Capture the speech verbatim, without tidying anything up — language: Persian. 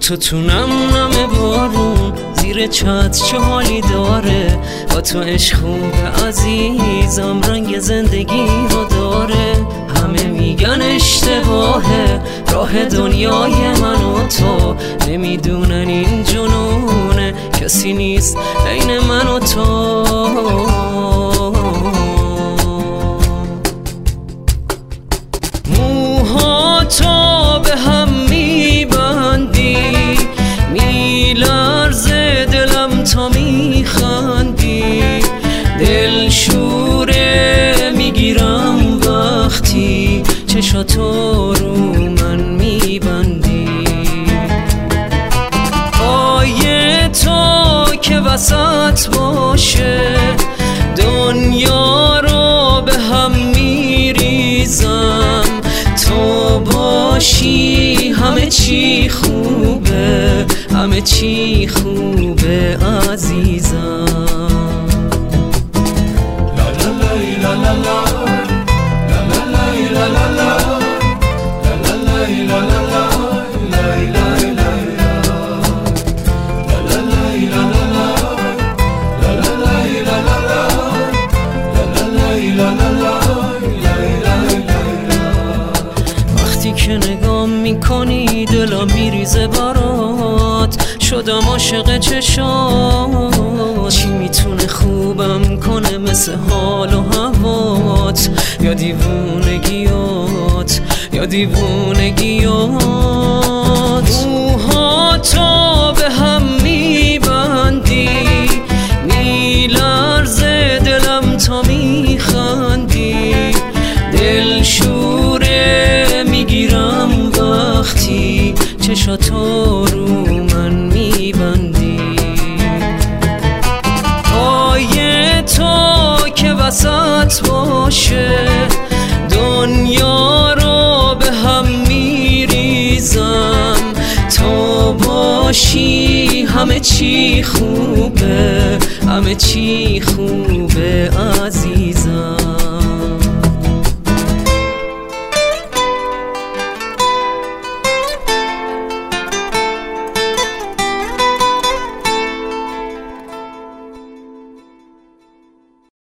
تو تو نم نم بارون زیر چت چه حالی داره، با تو عشق خوب عزیزم رنگ زندگی رو داره. همه میگن اشتباهه راه دنیای من و تو، نمیدونن این جنونه کسی نیست بین من و تو. موها تو به هم میبندی، میلرزه دلم تا میخندی، دل شوره میگیرم وقتی چشاتو رو من میبندی. پای تو که وسط باشه دنیا رو به هم میریزم، تو باشی همه چی خوبه، همه چی خوبه عزیزم. لا لا لا لا لا لا لا لا لا که نگام میکنی دلم میریزه برات، شدم عاشق چشات. چی میتونه خوبم کنه مثل حال و هوات، یا دیوونگیات یا دیوونگیات. موها تو به هم میبندی، میلرزه دلم تا میخندی، دل شوره میگیرم وقتی چشاتو رو من میبندی. پای تو که وسط باشه دنیا رو به هم میریزم، تو باشی همه چی خوبه، همه چی خوبه عزیزم.